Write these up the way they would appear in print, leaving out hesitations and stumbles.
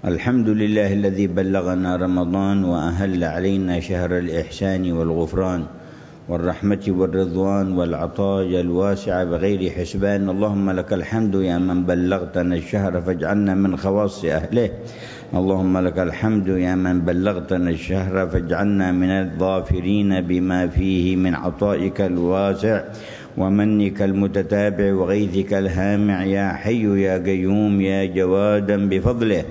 الحمد لله الذي بلغنا رمضان وأهل علينا شهر الإحسان والغفران والرحمة والرضوان والعطايا الواسعة بغير حسبان. اللهم لك الحمد يا من بلغتنا الشهر فاجعلنا من خواص أهله. اللهم لك الحمد يا من بلغتنا الشهر فاجعلنا من الظافرين بما فيه من عطائك الواسع ومنك المتتابع وغيثك الهامع يا حي يا قيوم يا جوادا بفضله.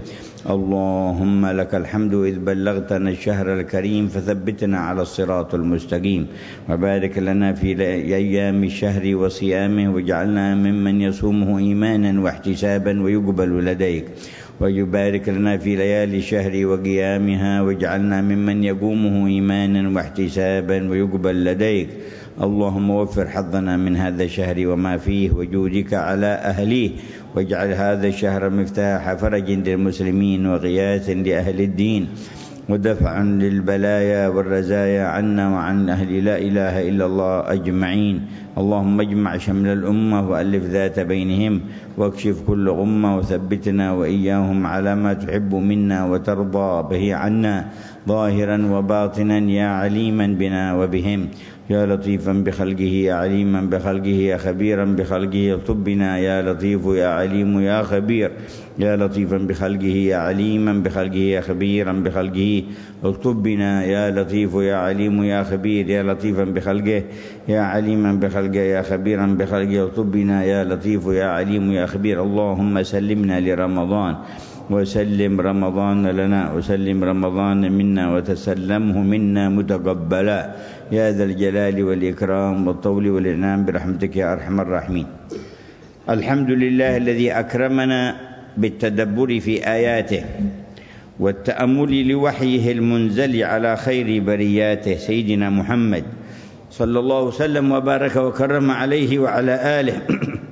اللهم لك الحمد إذ بلغتنا الشهر الكريم فثبتنا على الصراط المستقيم، وبارك لنا في أيام الشهر وصيامه واجعلنا ممن يصومه إيمانا واحتسابا ويقبل لديك، ويبارك لنا في ليالي الشهر وقيامها واجعلنا ممن يقومه إيمانا واحتسابا ويقبل لديك. اللهم وفر حظنا من هذا الشهر وما فيه وجودك على أهليه، واجعل هذا الشهر مفتاح فرج للمسلمين وغياث لأهل الدين ودفعا للبلايا والرزايا عنا وعن أهل لا إله إلا الله أجمعين. اللهم اجمع شمل الأمة وألف ذات بينهم واكشف كل غمة وثبتنا وإياهم على ما تحب منا وترضى به عنا ظاهرا وباطنا يا عليما بنا وبهم، يا لطيفا بخلقه يا عليما بخلقه يا خبيرا بخلقه اكتب بنا يا لطيف يا عليم يا خبير، يا لطيفا بخلقه يا عليما بخلقه يا خبيرا بخلقه اكتب بنا يا لطيف يا عليم يا خبير، يا لطيفا بخلقه يا عليما بخلقه يا خبيرا بخلقه اكتب بنا يا لطيف يا عليم يا خبير. اللهم سلمنا لرمضان وسلم رمضان لنا وسلم رمضان منا وتسلمه منا متقبلا يا ذا الجلال والإكرام والطول والإنعام برحمتك يا أرحم الراحمين. الحمد لله الذي أكرمنا بالتدبر في آياته والتأمل لوحيه المنزل على خير برياته سيدنا محمد صلى الله وسلم وبارك وكرم عليه وعلى آله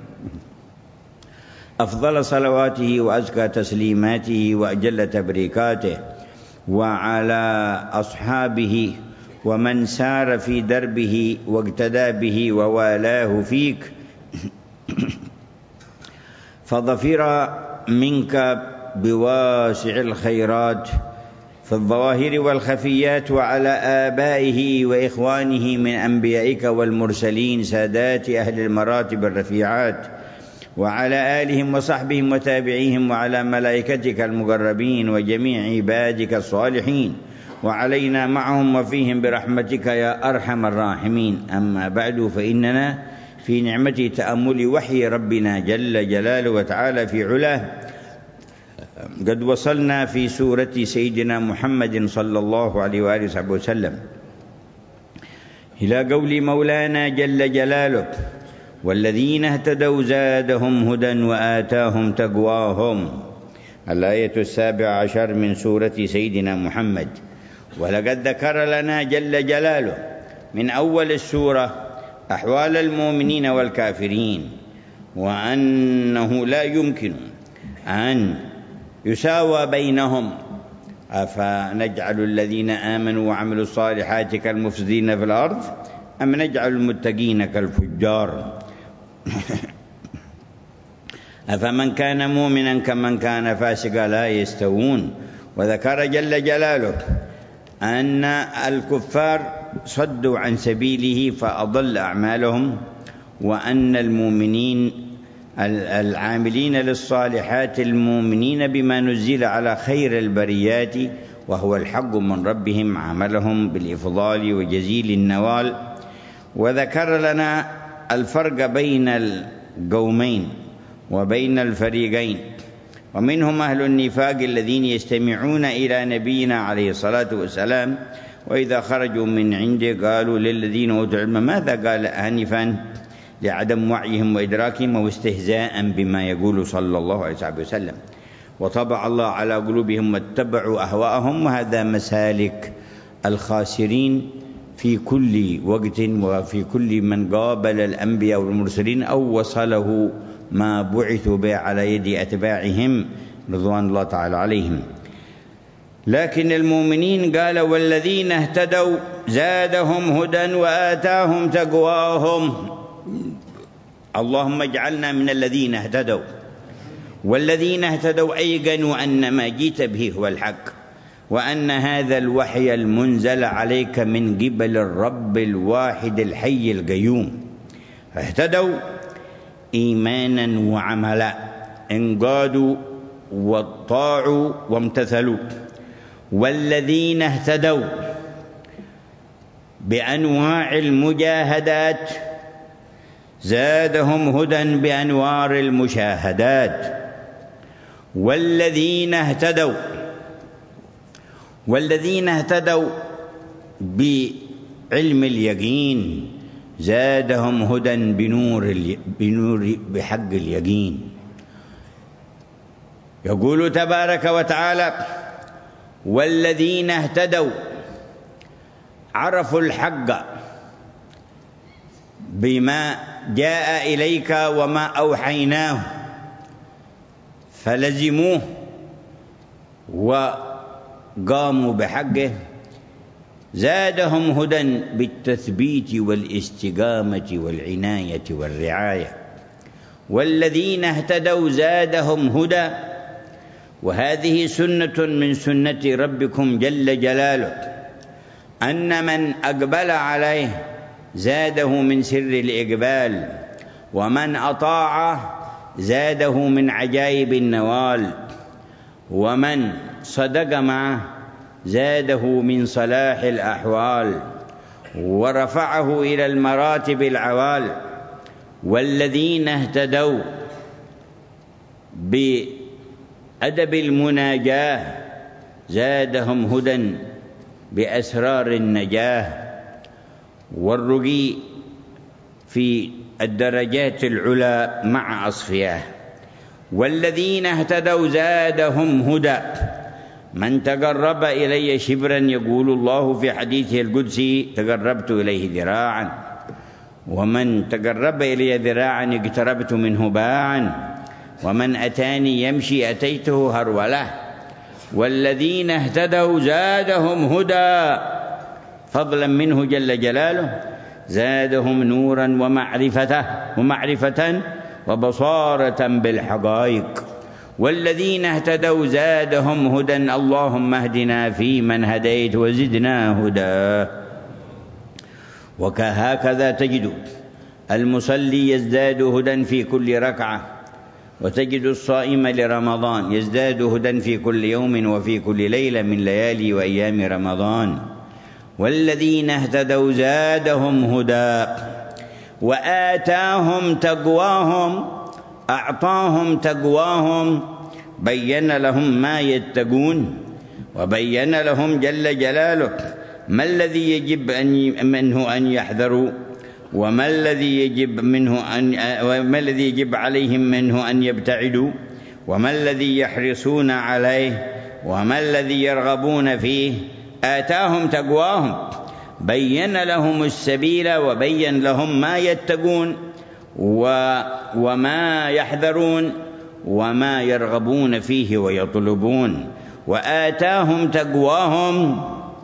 أفضل صلواته وأزكى تسليماته وأجل تبريكاته، وعلى أصحابه ومن سار في دربه واقتدى به ووالاه فيك فظفر منك بواسع الخيرات في الظواهر والخفيات، وعلى آبائه وإخوانه من أنبيائك والمرسلين سادات أهل المراتب الرفيعات، وعلى آلهم وصحبهم وتابعيهم، وعلى ملائكتك المقربين وجميع عبادك الصالحين، وعلينا معهم وفيهم برحمتك يا أرحم الراحمين. أما بعد، فإننا في نعمة تأمل وحي ربنا جل جلاله وتعالى في علاه قد وصلنا في سورة سيدنا محمد صلى الله عليه وآله وصحبه وسلم إلى قول مولانا جل جلاله: والذين اهتدوا زادهم هدى وآتاهم تقواهم. الآية 17 من سورة سيدنا محمد. ولقد ذكر لنا جل جلاله من أول السورة أحوال المؤمنين والكافرين، وأنه لا يمكن أن يساوى بينهم. أفنجعل الذين آمنوا وعملوا الصالحات كالمفسدين في الأرض أم نجعل المتقين كالفجار؟ أفمن كان مؤمنا كمن كان فاسقا لا يستوون. وذكر جل جلاله أن الكفار صدوا عن سبيله فأضل أعمالهم، وأن المؤمنين العاملين للصالحات المؤمنين بما نزل على خير البريات وهو الحق من ربهم عملهم بالإفضال وجزيل النوال. وذكر لنا الفرق بين القومين وبين الفريقين، ومنهم أهل النفاق الذين يستمعون إلى نبينا عليه الصلاة والسلام وإذا خرجوا من عنده قالوا للذين أوتوا العلم ماذا قال آنفا، لعدم وعيهم وإدراكهم واستهزاء بما يقول صلى الله عليه وسلم، وطبع الله على قلوبهم واتبعوا أهواءهم. وهذا مسالك الخاسرين في كل وقت وفي كل من قابل الأنبياء والمرسلين أو وصله ما بعثوا به على يد أتباعهم رضوان الله تعالى عليهم. لكن المؤمنين قال: والذين اهتدوا زادهم هدى وآتاهم تقواهم. اللهم اجعلنا من الذين اهتدوا والذين اهتدوا أيقنوا أن ما جئت به هو الحق، وأن هذا الوحي المنزل عليك من قبل الرب الواحد الحي القيوم. فاهتدوا إيمانا وعملا، انقادوا واطاعوا وامتثلوا. والذين اهتدوا بأنواع المجاهدات زادهم هدى بأنوار المشاهدات. والذين اهتدوا بعلم اليقين زادهم هدى بنور بحق اليقين. يقول تبارك وتعالى: والذين اهتدوا عرفوا الحق بما جاء إليك وما أوحيناه فلزموه وقاموا بحقه، زادهم هدى بالتثبيت والاستقامة والعناية والرعاية. والذين اهتدوا زادهم هدى، وهذه سنة من سنة ربكم جل جلاله، أن من أقبل عليه زاده من سر الإقبال، ومن أطاعه زاده من عجائب النوال، ومن صدق معه زاده من صلاح الأحوال ورفعه إلى المراتب العوال. والذين اهتدوا بأدب المناجاة زادهم هدى بأسرار النجاة والرقي في الدرجات العلى مع أصفياه. والذين اهتدوا زادهم هدى. من تقرب إلي شبرا، يقول الله في حديثه القدسي: تقربت إليه ذراعا، ومن تقرب إلي ذراعا اقتربت منه باعا، ومن أتاني يمشي أتيته هرولة. والذين اهتدوا زادهم هدى فضلا منه جل جلاله، زادهم نورا ومعرفة وبصارة بالحقائق. والذين اهتدوا زادهم هدى. اللهم اهدنا فيمن هديت وزدنا هدى. وهكذا تجد المصلي يزداد هدى في كل ركعة، وتجد الصائم لرمضان يزداد هدى في كل يوم وفي كل ليلة من ليالي وأيام رمضان. والذين اهتدوا زادهم هدى وآتاهم تقواهم، أعطاهم تقواهم، بين لهم ما يتقون، وبين لهم جل جلاله ما الذي يجب منه أن يحذروا، وما الذي يجب عليهم منه أن يبتعدوا، وما الذي يحرصون عليه، وما الذي يرغبون فيه. آتاهم تقواهم، بين لهم السبيل وبين لهم ما يتقون وما يحذرون وما يرغبون فيه ويطلبون. وآتاهم تقواهم،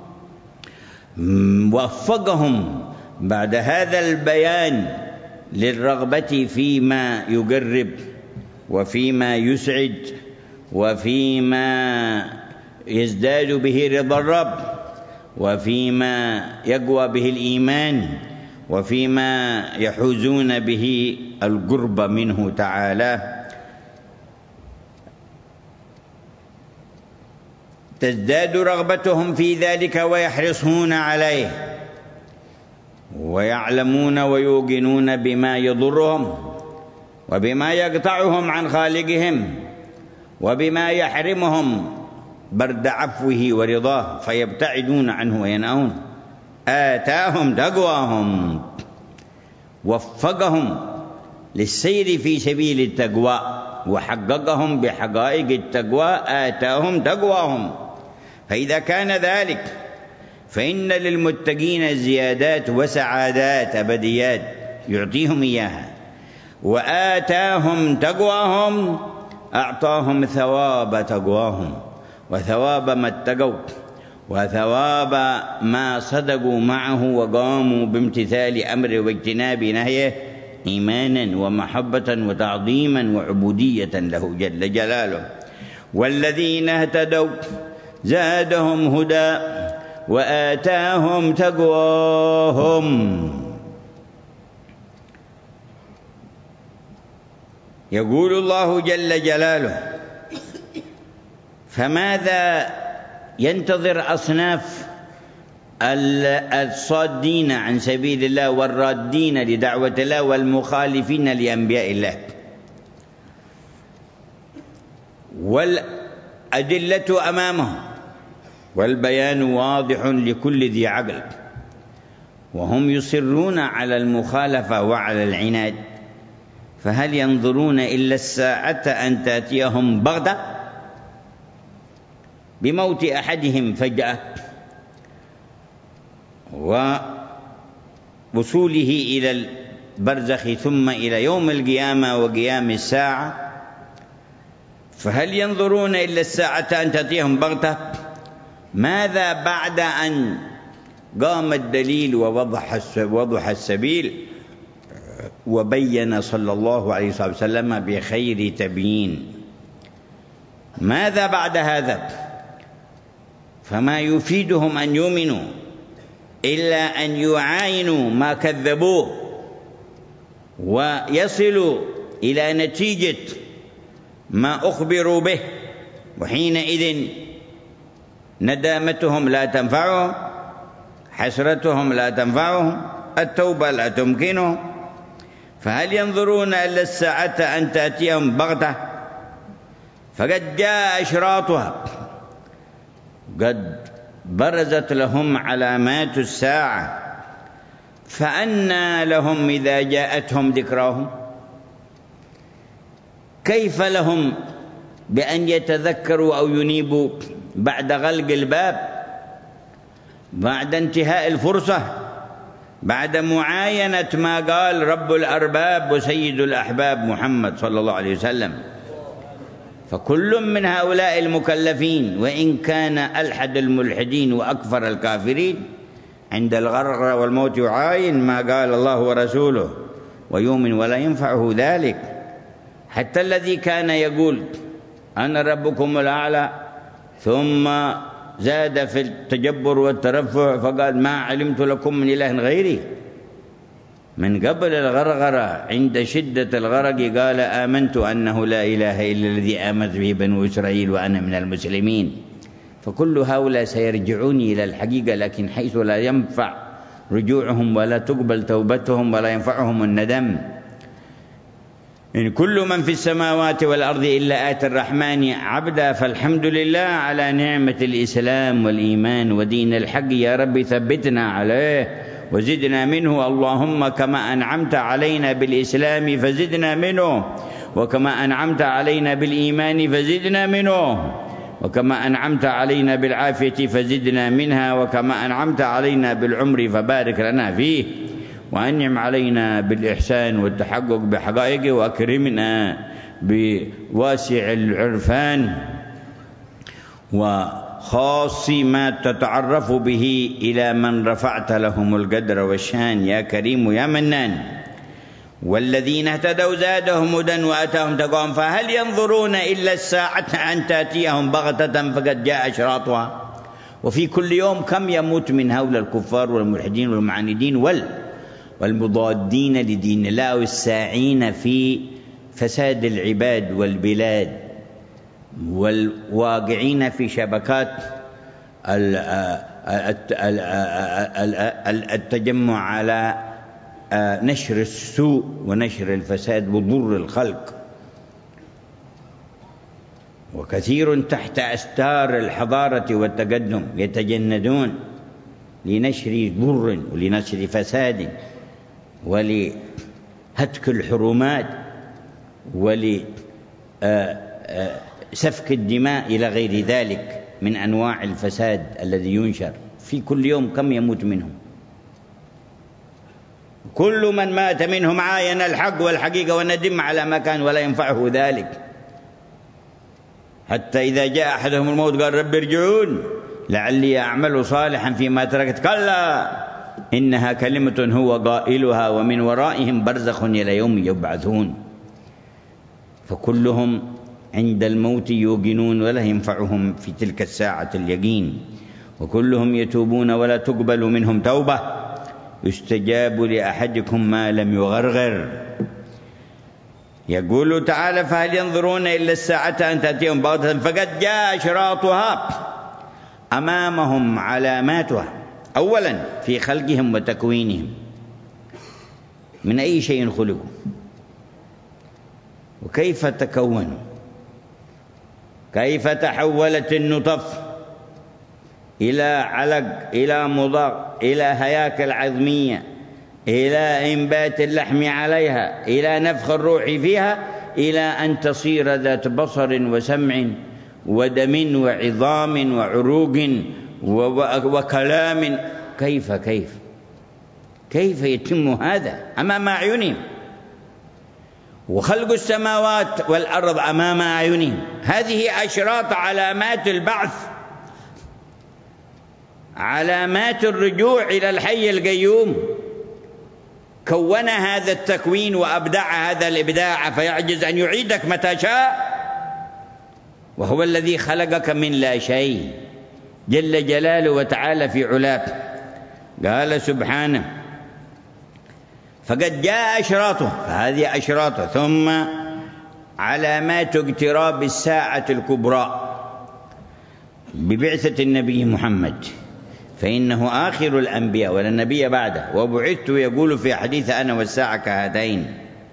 وفقهم بعد هذا البيان للرغبة فيما يقرب وفيما يسعد وفيما يزداد به رضا الرب، وفيما يقوى به الإيمان، وفيما يحوزون به القرب منه تعالى. تزداد رغبتهم في ذلك ويحرصون عليه، ويعلمون ويوقنون بما يضرهم وبما يقطعهم عن خالقهم وبما يحرمهم برد عفوه ورضاه، فيبتعدون عنه وينأون. آتاهم تقواهم، وفقهم للسير في سبيل التقوى، وحققهم بحقائق التقوى. آتاهم تقواهم. فإذا كان ذلك فإن للمتقين زيادات وسعادات أبديات يعطيهم إياها. وآتاهم تقواهم، أعطاهم ثواب تقواهم، وثواب ما اتقوا، وثواب ما صدقوا معه وقاموا بامتثال أمره واجتناب نهيه إيمانا ومحبة وتعظيما وعبودية له جل جلاله. والذين اهتدوا زادهم هدى وآتاهم تقواهم. يقول الله جل جلاله: فماذا ينتظر أصناف الصادين عن سبيل الله والرادين لدعوة الله والمخالفين لأنبياء الله؟ والأدلة أمامهم والبيان واضح لكل ذي عقل، وهم يصرون على المخالفة وعلى العناد. فهل ينظرون إلا الساعة أن تأتيهم بغتة بموت أحدهم فجأة ووصوله إلى البرزخ ثم إلى يوم القيامة وقيام الساعة؟ فهل ينظرون إلا الساعة أن تأتيهم بغتة؟ ماذا بعد أن قام الدليل ووضح السبيل وبين صلى الله عليه وسلم بخير تبيين؟ ماذا بعد هذا؟ فما يفيدهم أن يؤمنوا إلا أن يعاينوا ما كذبوه ويصلوا إلى نتيجة ما أخبروا به، وحينئذ ندامتهم لا تنفعهم، حسرتهم لا تنفعهم، التوبة لا تمكنهم. فهل ينظرون إلا الساعة أن تأتيهم بغتة؟ فقد جاء أشراطها، قد برزت لهم علامات الساعة، فأنى لهم إذا جاءتهم ذكراهم؟ كيف لهم بأن يتذكروا أو ينيبوا بعد غلق الباب، بعد انتهاء الفرصة، بعد معاينة ما قال رب الأرباب وسيد الأحباب محمد صلى الله عليه وسلم؟ فكل من هؤلاء المكلفين، وإن كان ألحد الملحدين وأكفر الكافرين، عند الغرغرة والموت يعاين ما قال الله ورسوله ويؤمن ولا ينفعه ذلك. حتى الذي كان يقول أنا ربكم الأعلى ثم زاد في التجبر والترفع فقال ما علمت لكم من إله غيري، من قبل الغرغرة عند شدة الغرق قال آمنت أنه لا إله إلا الذي آمنت به بنو إسرائيل وأنا من المسلمين. فكل هؤلاء سيرجعون إلى الحقيقة، لكن حيث لا ينفع رجوعهم ولا تقبل توبتهم ولا ينفعهم الندم. إن كل من في السماوات والأرض إلا آتي الرحمن عبدا، فالحمد لله على نعمة الإسلام والإيمان ودين الحق. يا رب ثبتنا عليه وزدنا منه، اللهم كما أنعمت علينا بالإسلام فزدنا منه، وكما أنعمت علينا بالإيمان فزدنا منه، وكما أنعمت علينا بالعافية فزدنا منها، وكما أنعمت علينا بالعمر فبارك لنا فيه، وأنعم علينا بالإحسان والتحقق بحقائقه، وأكرمنا بواسع العرفان وخاص ما تتعرف به إلى من رفعت لهم القدر والشان يا كريم يا منان. والذين اهتدوا زادهم هدى وآتاهم تقواهم. فهل ينظرون إلا الساعة أن تأتيهم بغتة فقد جاء أشراطها؟ وفي كل يوم كم يموت من هؤلاء الكفار والملحدين والمعاندين والمضادين لدين الله والساعين في فساد العباد والبلاد والواقعين في شبكات التجمع على نشر السوء ونشر الفساد وضر الخلق. وكثير تحت أستار الحضارة والتقدم يتجندون لنشر ضر ولنشر فساد ولهتك الحرمات ولسفك الدماء إلى غير ذلك من أنواع الفساد الذي ينشر. في كل يوم كم يموت منهم؟ كل من مات منهم عاين الحق والحقيقة وندم على ما كان ولا ينفعه ذلك، حتى إذا جاء أحدهم الموت قال رب ارجعون لعلي أعمل صالحا فيما تركت. كلا إنها كلمة هو قائلها ومن ورائهم برزخ إلى يوم يبعثون. فكلهم عند الموت يوقنون ولا ينفعهم في تلك الساعة اليقين، وكلهم يتوبون ولا تقبل منهم توبة، يستجاب لأحدكم ما لم يغرغر. يقول تعالى: فهل ينظرون إلا الساعة أن تأتيهم بغتة فقد جاء أشراطها. أمامهم علاماتها، أولا في خلقهم وتكوينهم، من أي شيء خلقوا وكيف تكونوا، كيف تحولت النطف إلى علق، إلى مضغ، إلى هياكل عظمية، إلى إنبات اللحم عليها، إلى نفخ الروح فيها، إلى أن تصير ذات بصر وسمع ودم وعظام وعروق وكلام. كيف يتم هذا أمام أعينهم؟ وخلق السماوات والأرض أمام أعينهم. هذه أشراط علامات البعث، علامات الرجوع إلى الحي القيوم. كون هذا التكوين وأبدع هذا الإبداع، فيعجز أن يعيدك متى شاء، وهو الذي خلقك من لا شيء جل جلاله وتعالى في علاه. قال سبحانه: فقد جاء أشراطه، فهذه أشراطه. ثم علامات اقتراب الساعة الكبرى ببعثة النبي محمد، فإنه آخر الأنبياء ولا نبي بعده، وبعثت يقول في حديث أنا والساعة كهاتين.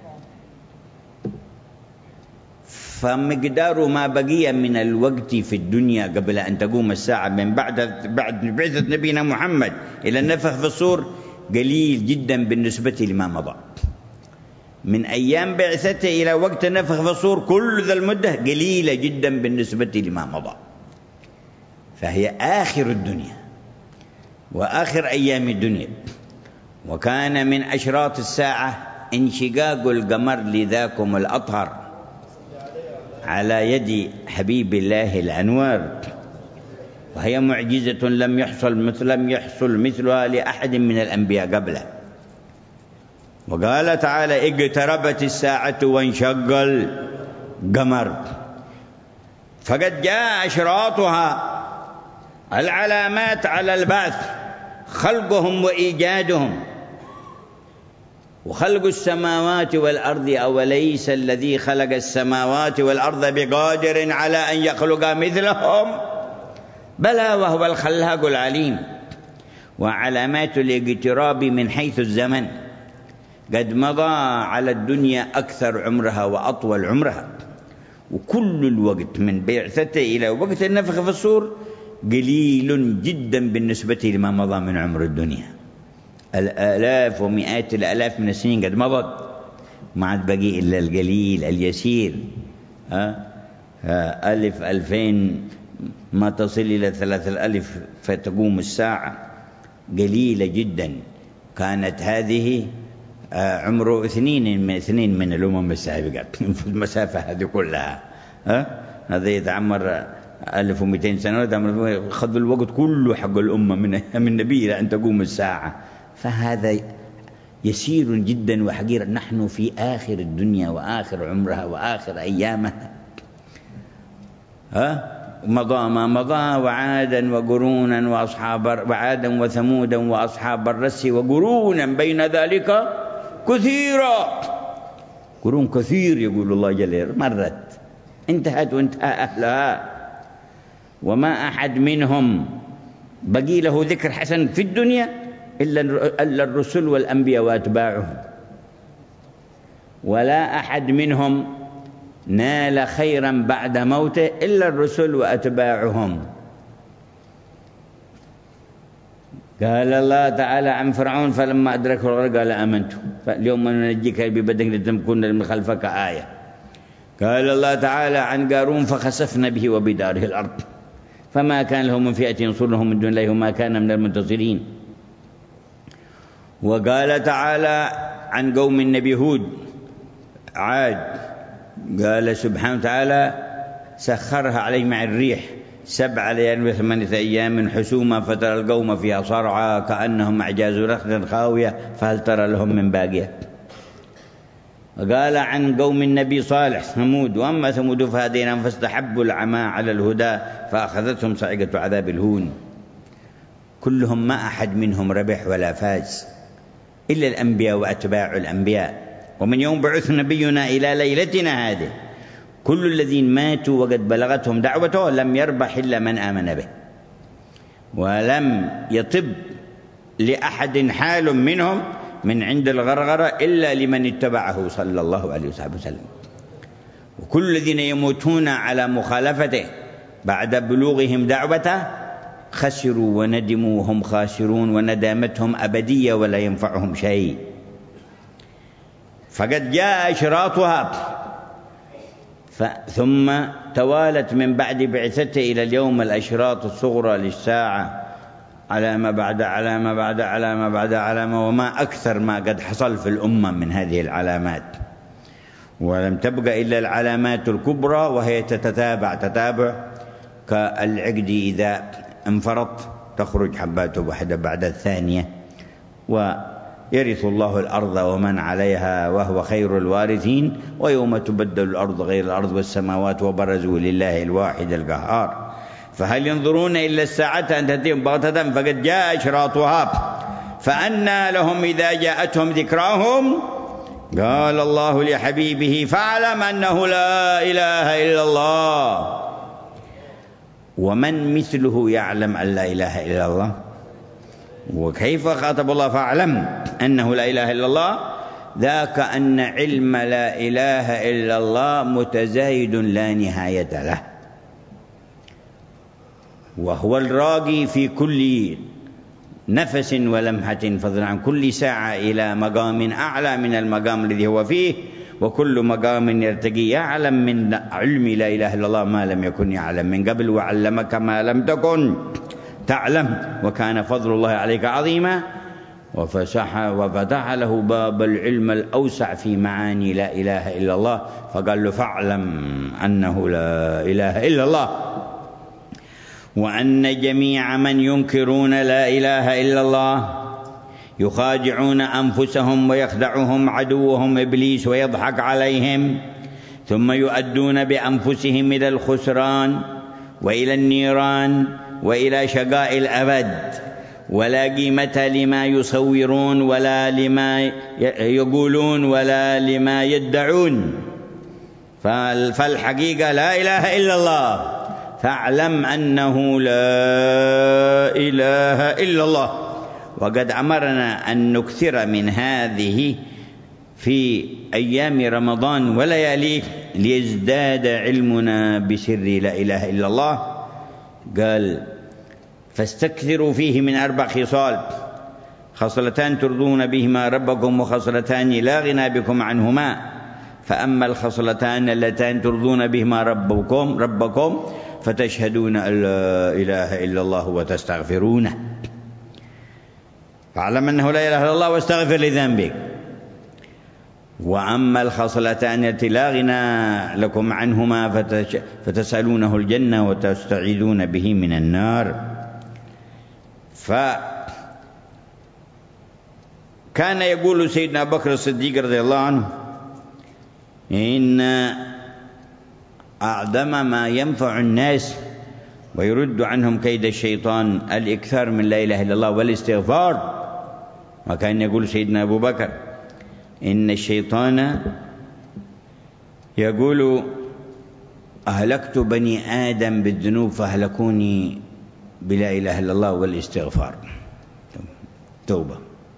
فمقدار ما بقي من الوقت في الدنيا قبل أن تقوم الساعة من بعد بعثة نبينا محمد إلى النفخ في الصور قليل جدا بالنسبة لما مضى. من أيام بعثته إلى وقت النفخ في الصور كل ذا المدة قليلة جدا بالنسبة لما مضى، فهي آخر الدنيا وآخر أيام الدنيا. وكان من أشراط الساعة انشقاق القمر لذاكم الأطهر على يد حبيب الله الأنوار، وهي معجزة لم يحصل مثلها لأحد من الأنبياء قبله. وقال تعالى: اقتربت الساعة وانشق القمر. فقد جاء أشراطها، العلامات على البعث، خلقهم وإيجادهم. وخلق السماوات والأرض، أوليس الذي خلق السماوات والأرض بقادر على أن يخلق مثلهم؟ بلى وهو الخلاق العليم. وعلامات الاقتراب من حيث الزمن، قد مضى على الدنيا أكثر عمرها وأطول عمرها، وكل الوقت من بعثته إلى وقت النفخ في الصور قليل جدا بالنسبة لما مضى من عمر الدنيا. الآلاف ومئات الآلاف من السنين قد مضت، ما عاد بقي إلا القليل اليسير. 1000 2000 ما تصل إلى 3000 فتقوم الساعة، قليلة جدا. كانت هذه عمره اثنين من الأمم السابقات في المسافة هذه كلها. هذا يتعمر 1200 سنة، خذ الوقت كله حق الأمة من نبي إلى أن تقوم الساعة. فهذا يسير جدا وحقير. نحن في آخر الدنيا وآخر عمرها وآخر أيامها. مضى ما مضى، وعادا وقرونا وعادا وثمودا وأصحاب الرس وقرونا بين ذلك كثيرا. قرون كثير يقول الله جل وعلا، مرت انتهت وانتهى أهلها، وما أحد منهم بقي له ذكر حسن في الدنيا إلا الرسل والأنبياء وأتباعهم، ولا أحد منهم نال خيرا بعد موته إلا الرسل وأتباعهم. قال الله تعالى عن فرعون: فلما أدركه الغرق قال آمنت، فاليوم ننجيك ببدنك لتكون من خلفك آية. قال الله تعالى عن قارون: فخسفنا به وبداره الأرض فما كان له من فئة ينصرهم من دون الله وما كان من المنتصرين. وقال تعالى عن قوم النبي هود عاد، قال سبحانه وتعالى: سخرها عليه مع الريح 7 ليال و8 أيام حسوما فترى القوم فيها صرعى كأنهم أعجاز نخل خاوية فهل ترى لهم من باقية. قال عن قوم النبي صالح ثمود: وأما ثمود فهديناهم فاستحبوا العمى على الهدى فأخذتهم صاعقة عذاب الهون. كلهم ما أحد منهم ربح ولا فاز إلا الأنبياء وأتباع الأنبياء. ومن يوم بعث نبينا إلى ليلتنا هذه كل الذين ماتوا وقد بلغتهم دعوته لم يربح إلا من آمن به، ولم يطب لأحد حال منهم من عند الغرغرة إلا لمن اتبعه صلى الله عليه وسلم. وكل الذين يموتون على مخالفته بعد بلوغهم دعوته خسروا وندموا وهم خاسرون، وندامتهم أبدية ولا ينفعهم شيء. فقد جاء أشراطها ثم توالت من بعد بعثته إلى اليوم الأشراط الصغرى للساعة، علامة بعد علامة بعد علامة بعد علامة، وما أكثر ما قد حصل في الأمة من هذه العلامات. ولم تبقى إلا العلامات الكبرى وهي تتابع كالعقد إذا انفرط تخرج حباته واحدة بعد الثانية. ويرث الله الأرض ومن عليها وهو خير الوارثين، ويوم تبدل الأرض غير الأرض والسماوات وبرزوا لله الواحد القهار. فهل ينظرون إلا الساعة أن تأتيهم بغتة فقد جاء أشراطها فأنى لهم إذا جاءتهم ذكراهم. قال الله لحبيبه: فاعلم أنه لا إله إلا الله. ومن مثله يعلم أن لا إله إلا الله؟ وكيف خاطب الله فاعلم أنه لا إله إلا الله؟ ذاك أن علم لا إله إلا الله متزايد لا نهاية له، وهو الراقي في كل نفس ولمحة، فضلا عن كل ساعة إلى مقام أعلى من المقام الذي هو فيه، وكل مقام يرتقي يعلم من علم لا إله إلا الله ما لم يكن يعلم من قبل، وعلمك ما لم تكن تعلم، وكان فضل الله عليك عظيما. وفتح له باب العلم الأوسع في معاني لا إله إلا الله، فقال له: فاعلم أنه لا إله إلا الله، وأن جميع من ينكرون لا إله إلا الله يخادعون أنفسهم ويخدعهم عدوهم إبليس ويضحك عليهم، ثم يؤدون بأنفسهم إلى الخسران وإلى النيران وإلى شقاء الأبد، ولا قيمة لما يصورون ولا لما يقولون ولا لما يدعون. فالحقيقة لا إله إلا الله، فاعلم أنه لا إله إلا الله. وقد أمرنا أن نكثر من هذه في أيام رمضان ولياليه ليزداد علمنا بسر لا إله إلا الله. قال: فاستكثروا فيه من 4 خصال: خصلتان ترضون بهما ربكم، وخصلتان لا غنى بكم عنهما. فأما الخصلتان اللتان ترضون بهما ربكم فتشهدون أن لا إله إلا الله وتستغفرونه. فاعلم أنه لا إله إلا الله واستغفر لذنبك. وأما الخصلتان التي لا غنى لكم عنهما فتسألونه الجنة وتستعيذون به من النار. فكان يقول سيدنا أبو بكر الصديق رضي الله عنه: إن أعظم ما ينفع الناس ويرد عنهم كيد الشيطان الإكثار من لا إله إلا الله والاستغفار. وكان يقول سيدنا أبو بكر: إن الشيطان يقول: أهلكت بني آدم بالذنوب فأهلكوني بلا إله إلا الله والاستغفار. توبة.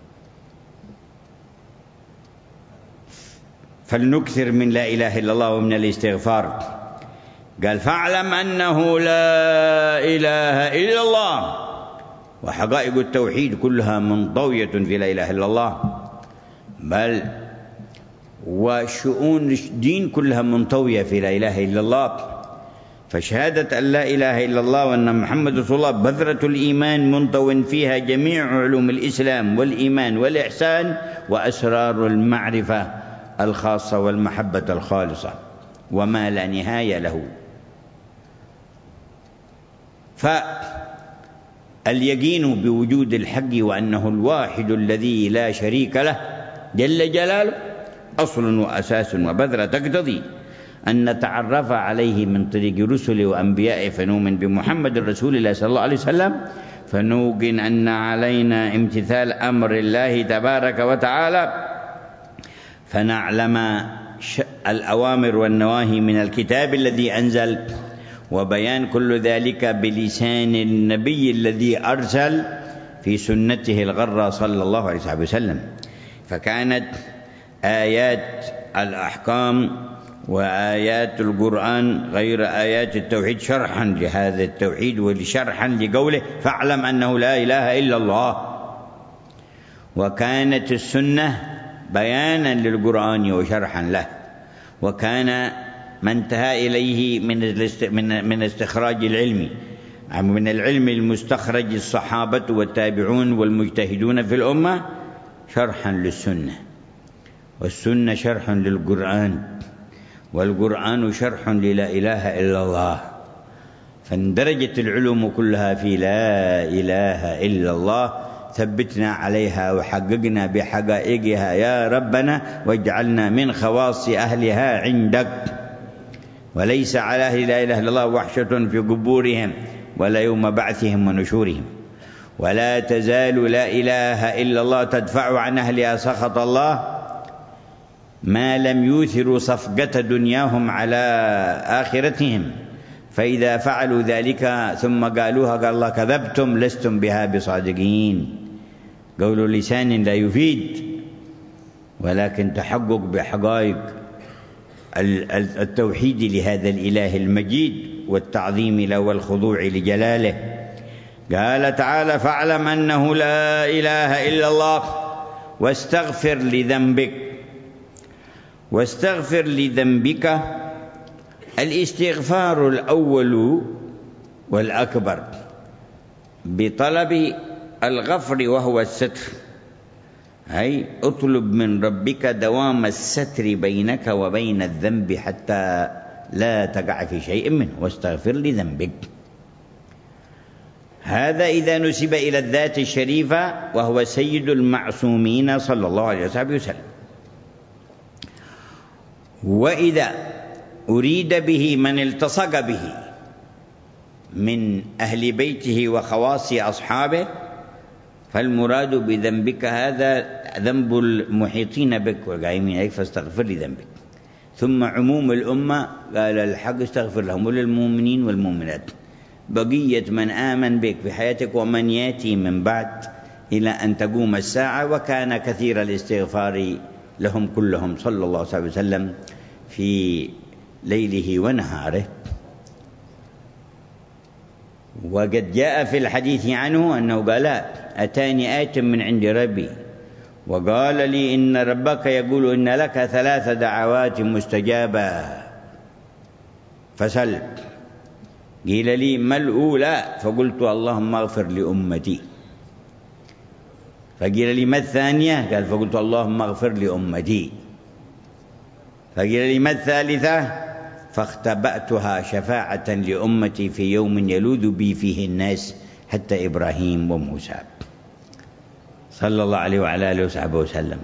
فلنكثر من لا إله إلا الله ومن الاستغفار. قال: فاعلم أنه لا إله إلا الله. وحقائق التوحيد كلها منطوية في لا إله إلا الله، بل وشؤون الدين كلها منطوية في لا إله إلا الله. فشهادة أن لا إله إلا الله وأن محمد رسول الله بذرة الإيمان منطو فيها جميع علوم الإسلام والإيمان والإحسان وأسرار المعرفة الخاصة والمحبة الخالصة وما لا نهاية له. فاليقين بوجود الحق وأنه الواحد الذي لا شريك له جل جلاله أصل وأساس وبذرة، تقتضي أن نتعرف عليه من طريق رسله وأنبيائه، فنؤمن بمحمد رسول الله صلى الله عليه وسلم، فنوقن أن علينا امتثال أمر الله تبارك وتعالى، فنعلم الأوامر والنواهي من الكتاب الذي أنزل، وبيان كل ذلك بلسان النبي الذي أرسل في سنته الغرة صلى الله عليه وسلم. فكانت آيات الأحكام وآيات القرآن غير آيات التوحيد شرحا لهذا التوحيد ولشرحا لقوله فاعلم أنه لا إله إلا الله. وكانت السنة بيانا للقرآن وشرحا له، وكان ما انتهى إليه من استخراج العلم، من العلم المستخرج الصحابة والتابعون والمجتهدون في الأمة شرحا للسنة، والسنة شرح للقرآن، والقرآن شرح للا إله إلا الله. فاندرجت العلوم كلها في لا إله إلا الله، ثبتنا عليها وحققنا بحقائقها يا ربنا، واجعلنا من خواص أهلها عندك. وليس على أهل لا إله إلا الله وحشة في قبورهم ولا يوم بعثهم ونشورهم. ولا تزال لا إله إلا الله تدفع عن أهلها سخط الله ما لم يوثروا صفقة دنياهم على آخرتهم، فإذا فعلوا ذلك ثم قالوها قال الله كذبتم لستم بها بصادقين. قول لسان لا يفيد، ولكن تحقق بحقائق التوحيد لهذا الإله المجيد والتعظيم له والخضوع لجلاله. قال تعالى فاعلم أنه لا إله إلا الله واستغفر لذنبك. واستغفر لذنبك الاستغفار الأول والأكبر بطلب الغفر وهو الستر، أي اطلب من ربك دوام الستر بينك وبين الذنب حتى لا تقع في شيء منه، واستغفر لذنبك. هذا إذا نسب إلى الذات الشريفة وهو سيد المعصومين صلى الله عليه وسلم. وإذا أريد به من التصق به من أهل بيته وخواص أصحابه، فالمراد بذنبك هذا ذنب المحيطين بك والقائمين عليك، فاستغفر لذنبك. ثم عموم الأمة قال الحق استغفر لهم وللمؤمنين والمؤمنات، بقية من آمن بك في حياتك ومن يأتي من بعد إلى أن تقوم الساعة. وكان كثير الاستغفار لهم كلهم صلى الله عليه وسلم في ليله ونهاره. وقد جاء في الحديث عنه أنه قال أتاني آية من عند ربي وقال لي إن ربك يقول إن لك 3 دعوات مستجابة فسل. قيل لي ما الأولى؟ فقلت اللهم اغفر لأمتي. فقيل لي ما الثانية؟ قال فقلت اللهم اغفر لأمتي. فقيل لي ما الثالثة؟ فاختبأتها شفاعة لأمتي في يوم يلوذ بي فيه الناس حتى إبراهيم وموسى صلى الله عليه وعلى آله وصحبه وسلم.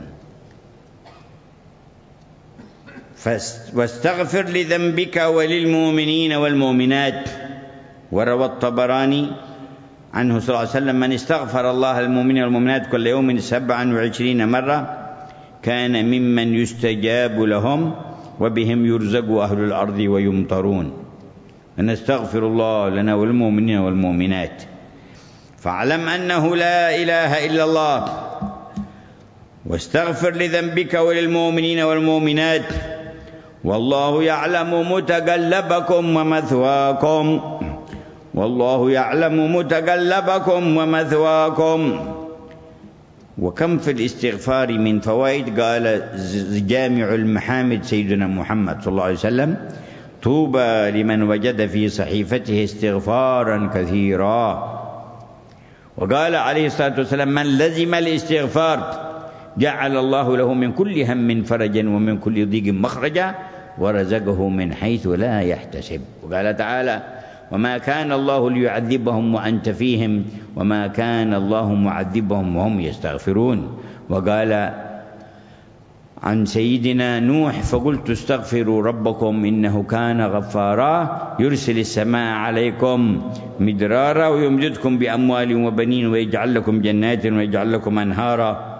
واستغفر لذنبك وللمؤمنين والمؤمنات. وروى الطبراني عنه صلى الله عليه وسلم من استغفر الله المؤمنين والمؤمنات كل يوم 27 مرة كان ممن يستجاب لهم وبهم يرزق أهل الأرض ويمطرون. فنستغفر الله لنا والمؤمنين والمؤمنات. فاعلم أنه لا إله إلا الله واستغفر لذنبك وللمؤمنين والمؤمنات والله يعلم متقلبكم ومثواكم. والله يعلم متقلبكم ومثواكم. وكم في الاستغفار من فوائد. قال جامع المحامد سيدنا محمد صلى الله عليه وسلم طوبى لمن وجد في صحيفته استغفارا كثيرا. وقال عليه الصلاة والسلام من لزم الاستغفار جعل الله له من كل هم فرجا ومن كل ضيق مخرجا ورزقه من حيث لا يحتسب. وقال تعالى وما كان الله ليعذبهم وأنت فيهم وما كان الله معذبهم وهم يستغفرون. وقال عن سيدنا نوح: فقلت استغفروا ربكم إنه كان غفارا يرسل السماء عليكم مدرارا ويمددكم بأموال وبنين ويجعل لكم جنات ويجعل لكم أنهارا.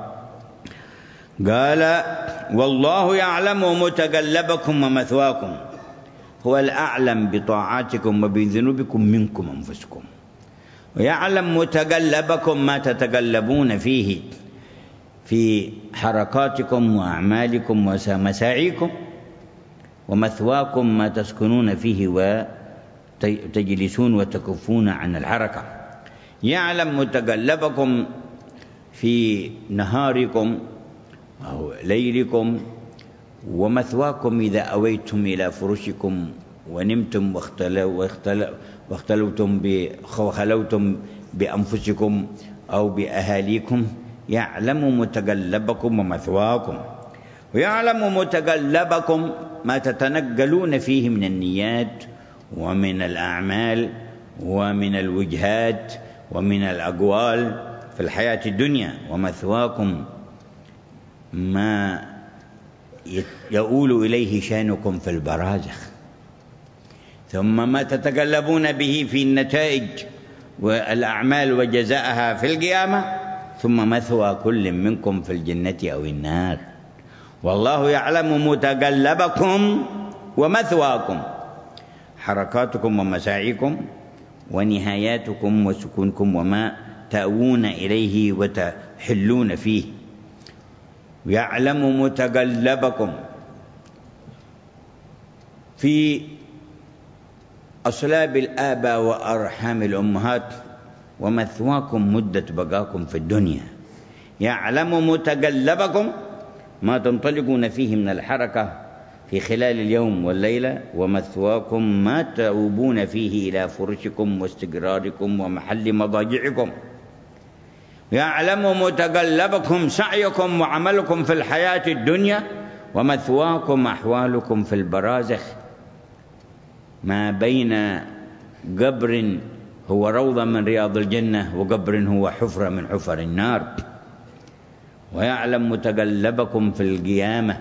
قال: والله يعلم متقلبكم ومثواكم. هو الأعلم بطاعاتكم وبذنوبكم منكم أنفسكم، ويعلم متقلبكم ما تتقلبون فيه في حركاتكم وأعمالكم ومساعيكم، ومثواكم ما تسكنون فيه وتجلسون وتكفون عن الحركة. يعلم متقلبكم في نهاركم أو ليلكم، ومثواكم إذا أويتم إلى فرشكم ونمتم وخلوتم بأنفسكم أو بأهاليكم. يعلم متقلبكم ومثواكم، ويعلم متقلبكم ما تتنقلون فيه من النيات ومن الأعمال ومن الوجهات ومن الأقوال في الحياة الدنيا، ومثواكم ما يؤول إليه شأنكم في البرازخ، ثم ما تتقلبون به في النتائج والأعمال وجزاءها في القيامة، ثم مثوى كل منكم في الجنة أو النار. والله يعلم متقلبكم ومثواكم، حركاتكم ومساعيكم ونهاياتكم وسكونكم وما تأوون إليه وتحلون فيه. يعلم متقلبكم في أصلاب الآباء وأرحام الأمهات، ومثواكم مدة بقاكم في الدنيا. يعلم متقلبكم ما تنطلقون فيه من الحركة في خلال اليوم والليلة، ومثواكم ما تؤوبون فيه إلى فرشكم واستقراركم ومحل مضاجعكم. يعلم متقلبكم سعيكم وعملكم في الحياة الدنيا، ومثواكم أحوالكم في البرازخ، ما بين قبر هو روضة من رياض الجنة وقبر هو حفرة من حفر النار. ويعلم متقلبكم في القيامة،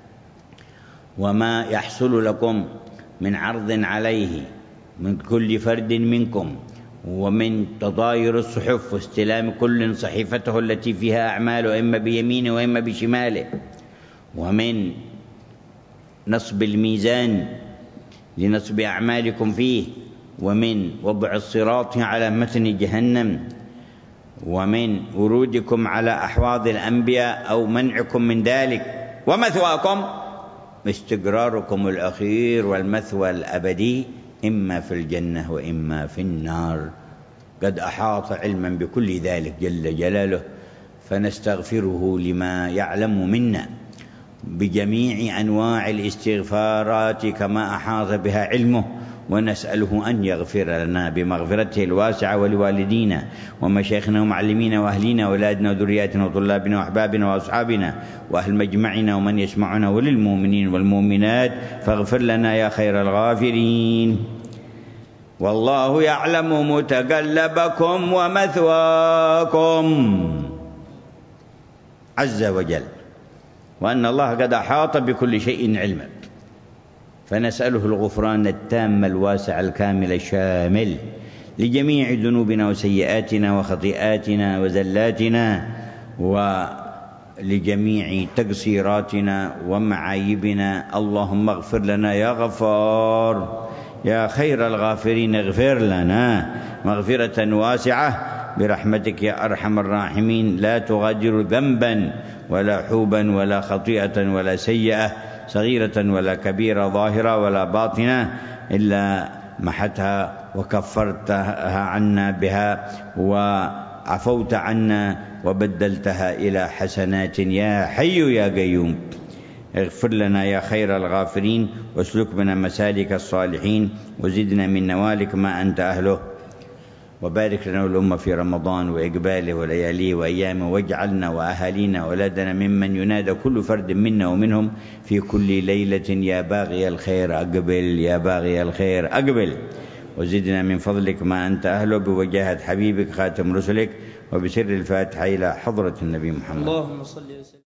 وما يحصل لكم من عرض عليه من كل فرد منكم، ومن تضاير الصحف واستلام كل صحيفته التي فيها أعماله إما بيمينه وإما بشماله، ومن نصب الميزان لنصب أعمالكم فيه، ومن وضع الصراط على متن جهنم، ومن ورودكم على أحواض الأنبياء أو منعكم من ذلك. ومثواكم استقراركم الأخير والمثوى الأبدي، إما في الجنة وإما في النار. قد أحاط علما بكل ذلك جل جلاله، فنستغفره لما يعلم منا بجميع أنواع الاستغفارات كما أحاط بها علمه، ونسأله أن يغفر لنا بمغفرته الواسعة ولوالدينا ومشايخنا ومعلمينا وأهلينا وأولادنا وذرياتنا وطلابنا وأحبابنا وأصحابنا وأهل مجمعنا ومن يسمعنا وللمؤمنين والمؤمنات، فاغفر لنا يا خير الغافرين. والله يعلم متقلبكم ومثواكم عز وجل، وأن الله قد أحاط بكل شيء علما، فنسأله الغفران التام الواسع الكامل الشامل لجميع ذنوبنا وسيئاتنا وخطيئاتنا وزلاتنا ولجميع تقصيراتنا ومعايبنا. اللهم اغفر لنا يا غفار يا خير الغافرين، اغفر لنا مغفرة واسعة برحمتك يا أرحم الراحمين، لا تغادر ذنبا ولا حوبا ولا خطيئة ولا سيئة صغيرة ولا كبيرة ظاهرة ولا باطنة إلا محتها وكفرتها عنا بها وعفوت عنا وبدلتها إلى حسنات يا حي يا قيوم. اغفر لنا يا خير الغافرين، واسلك بنا مسالك الصالحين، وزدنا من نوالك ما أنت أهله، وبارك لنا الأمة في رمضان وإقباله ولياليه وأيامه، واجعلنا وأهالينا وأولادنا ممن ينادى كل فرد منا ومنهم في كل ليلة: يا باغي الخير أقبل، يا باغي الخير أقبل. وزدنا من فضلك ما أنت أهله بوجاهة حبيبك خاتم رسلك وبسر الفاتحة إلى حضرة النبي محمد. اللهم صل وسلم.